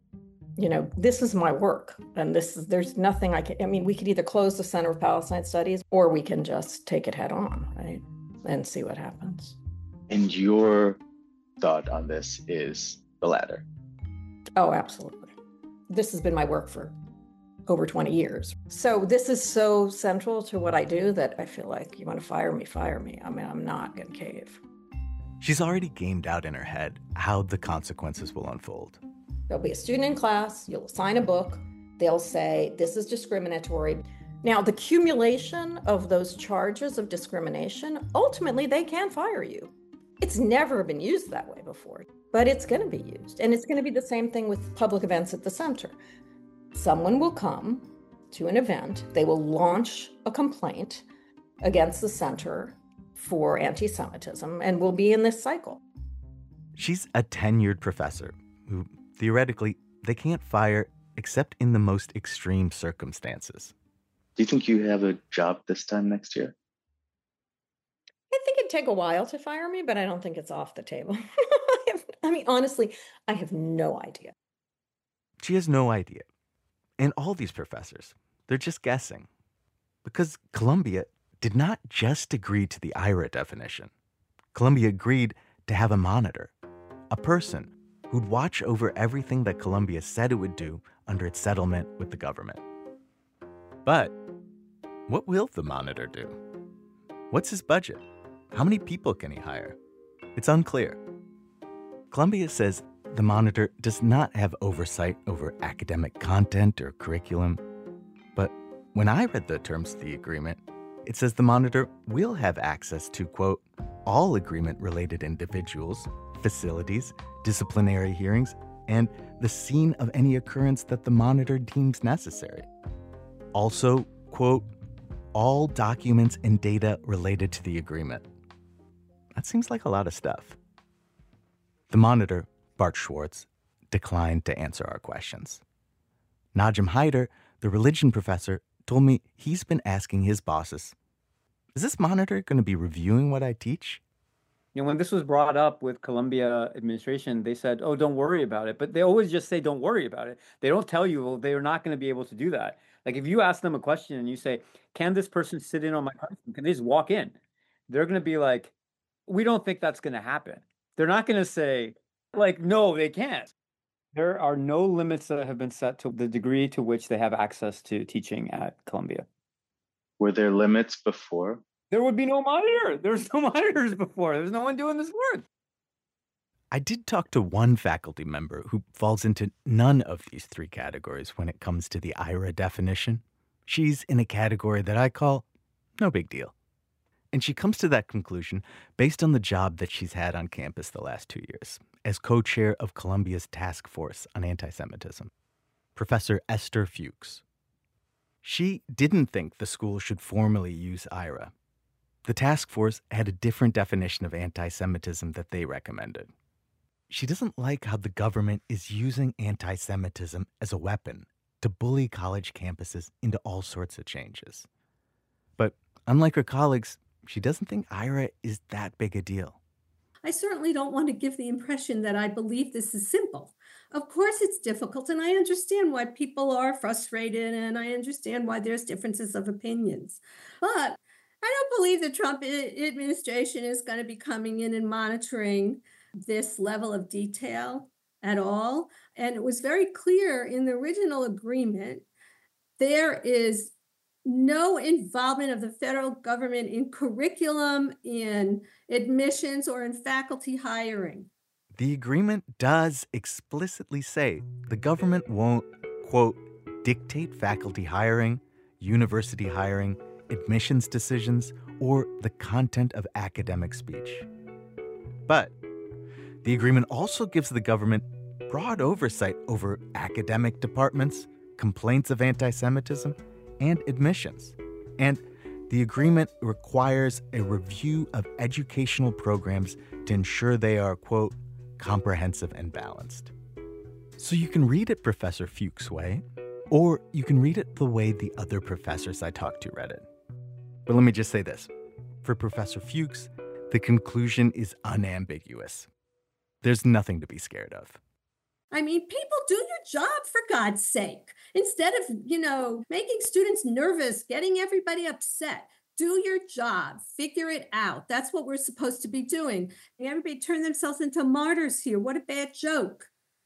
You know, this is my work, and this is, there's nothing I can, I mean, we could either close the Center of Palestine Studies or we can just take it head on, right? And see what happens. And your thought on this is the latter. Oh, absolutely. This has been my work for over twenty years. So this is so central to what I do that I feel like you want to fire me, fire me. I mean, I'm not going to cave. She's already gamed out in her head how the consequences will unfold. There'll be a student in class, you'll sign a book, they'll say, this is discriminatory. Now, the accumulation of those charges of discrimination, ultimately they can fire you. It's never been used that way before, but it's going to be used. And it's going to be the same thing with public events at the center. Someone will come to an event, they will launch a complaint against the center for anti-Semitism, and we'll be in this cycle. She's a tenured professor who, theoretically, they can't fire except in the most extreme circumstances. Do you think you have a job this time next year? I think it'd take a while to fire me, but I don't think it's off the table. I, have, I mean, honestly, I have no idea. She has no idea. And all these professors, they're just guessing. Because Columbia did not just agree to the I R A definition. Columbia agreed to have a monitor, a person who'd watch over everything that Columbia said it would do under its settlement with the government. But what will the monitor do? What's his budget? How many people can he hire? It's unclear. Columbia says the monitor does not have oversight over academic content or curriculum. But when I read the terms of the agreement, it says the monitor will have access to, quote, all agreement-related individuals, facilities, disciplinary hearings, and the scene of any occurrence that the monitor deems necessary. Also, quote, all documents and data related to the agreement. That seems like a lot of stuff. The monitor, Bart Schwartz, declined to answer our questions. Najim Haider, the religion professor, told me he's been asking his bosses, is this monitor going to be reviewing what I teach? You know, when this was brought up with Columbia administration, they said, oh, don't worry about it. But they always just say, don't worry about it. They don't tell you, well, they're not going to be able to do that. Like if you ask them a question and you say, can this person sit in on my classroom? Can they just walk in? They're going to be like, we don't think that's going to happen. They're not going to say, like, no, they can't. There are no limits that have been set to the degree to which they have access to teaching at Columbia. Were there limits before? There would be no monitor. There's no monitors before. There's no one doing this work. I did talk to one faculty member who falls into none of these three categories when it comes to the I R A definition. She's in a category that I call no big deal. And she comes to that conclusion based on the job that she's had on campus the last two years as co-chair of Columbia's task force on anti-Semitism, Professor Esther Fuchs. She didn't think the school should formally use I R A. The task force had a different definition of anti-Semitism that they recommended. She doesn't like how the government is using anti-Semitism as a weapon to bully college campuses into all sorts of changes. But unlike her colleagues, she doesn't think I R A is that big a deal. I certainly don't want to give the impression that I believe this is simple. Of course it's difficult, and I understand why people are frustrated, and I understand why there's differences of opinions. But I don't believe the Trump administration is going to be coming in and monitoring this level of detail at all. And it was very clear in the original agreement, there is no involvement of the federal government in curriculum, in admissions, or in faculty hiring. The agreement does explicitly say the government won't, quote, dictate faculty hiring, university hiring, admissions decisions, or the content of academic speech. But the agreement also gives the government broad oversight over academic departments, complaints of anti-Semitism, and admissions. And the agreement requires a review of educational programs to ensure they are, quote, comprehensive and balanced. So you can read it Professor Fuchs' way, or you can read it the way the other professors I talked to read it. But let me just say this. For Professor Fuchs, the conclusion is unambiguous. There's nothing to be scared of. I mean, people, do your job for God's sake. Instead of, you know, making students nervous, getting everybody upset, do your job, figure it out. That's what we're supposed to be doing. And everybody turn themselves into martyrs here. What a bad joke.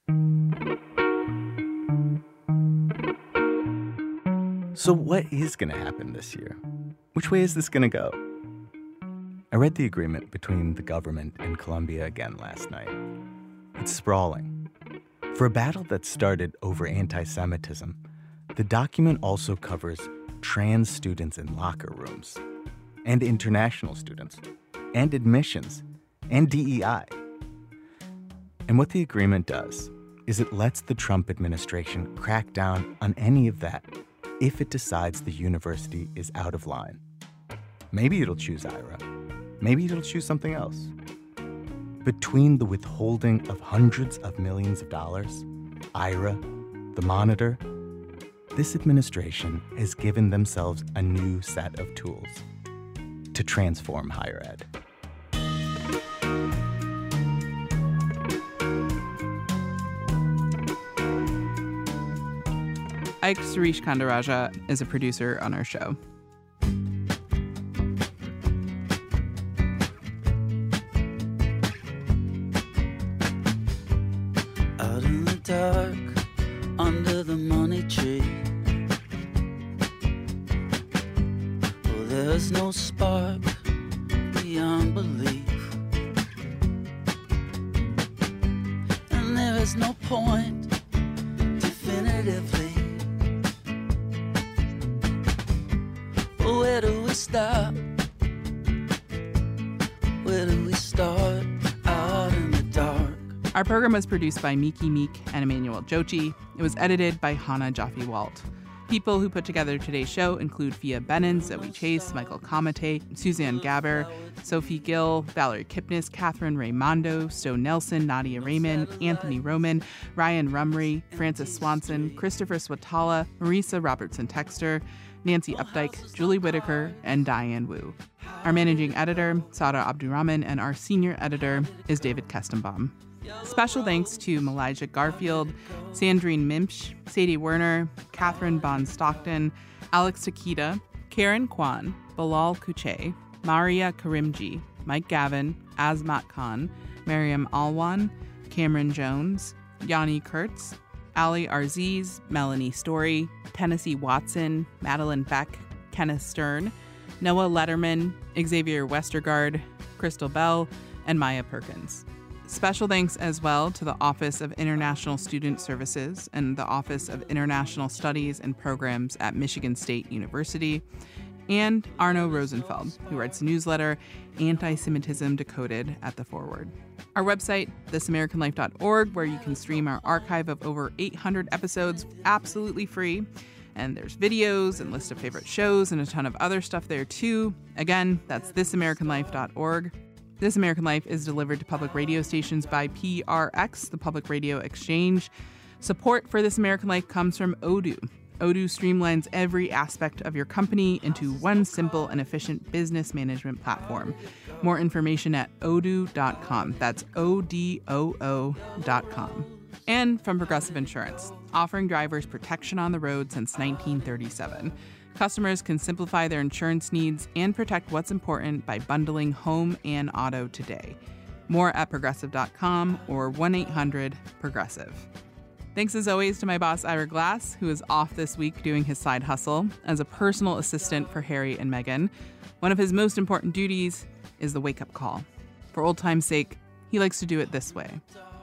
So what is going to happen this year? Which way is this going to go? I read the agreement between the government and Columbia again last night. It's sprawling. For a battle that started over anti-Semitism, the document also covers trans students in locker rooms, and international students, and admissions, and D E I. And what the agreement does is it lets the Trump administration crack down on any of that if it decides the university is out of line. Maybe it'll choose IRA. Maybe it'll choose something else. Between the withholding of hundreds of millions of dollars, IRA, the Monitor, this administration has given themselves a new set of tools to transform higher ed. Ike Suresh Kandaraja is a producer on our show. Out in the dark, under the money tree, well, there's no spark beyond belief, and there is no point definitively. Where do we stop? Where do we start? Out in the dark. Our program was produced by Miki Meek and Emmanuel Jochi. It was edited by Hannah Jaffe-Walt. People who put together today's show include Fia Benin, Zoe Chase, Michael Kamate, Suzanne Gaber, Sophie Gill, Valerie Kipnis, Catherine Raimondo, Stowe Nelson, Nadia Raymond, Anthony Roman, Ryan Rumry, Francis Swanson, Christopher Swatala, Marisa Robertson-Texter, Nancy Updike, Julie Whitaker, and Diane Wu. Our managing editor, Sada Abdurrahman, and our senior editor is David Kestenbaum. Special thanks to Malijah Garfield, Sandrine Mimsch, Sadie Werner, Catherine Bond Stockton, Alex Takita, Karen Kwan, Bilal Kuche, Maria Karimji, Mike Gavin, Azmat Khan, Mariam Alwan, Cameron Jones, Yanni Kurtz, Ali Arziz, Melanie Story, Tennessee Watson, Madeline Beck, Kenneth Stern, Noah Letterman, Xavier Westergaard, Crystal Bell, and Maya Perkins. Special thanks as well to the Office of International Student Services and the Office of International Studies and Programs at Michigan State University, and Arno Rosenfeld, who writes a newsletter, Anti-Semitism Decoded, at The Forward. Our website, this american life dot org, where you can stream our archive of over eight hundred episodes absolutely free. And there's videos and list of favorite shows and a ton of other stuff there too. Again, that's this american life dot org. This American Life is delivered to public radio stations by P R X, the Public Radio Exchange. Support for This American Life comes from Odoo. Odoo streamlines every aspect of your company into one simple and efficient business management platform. More information at odoo dot com. That's O D O O dot com. And from Progressive Insurance, offering drivers protection on the road since nineteen thirty-seven. Customers can simplify their insurance needs and protect what's important by bundling home and auto today. More at progressive dot com or one eight hundred progressive. Thanks as always to my boss, Ira Glass, who is off this week doing his side hustle as a personal assistant for Harry and Meghan. One of his most important duties is the wake-up call. For old time's sake, he likes to do it this way.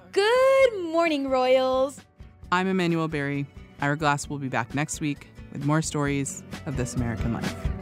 Good morning, Royals. I'm Emmanuel Berry. Ira Glass will be back next week with more stories of This American Life.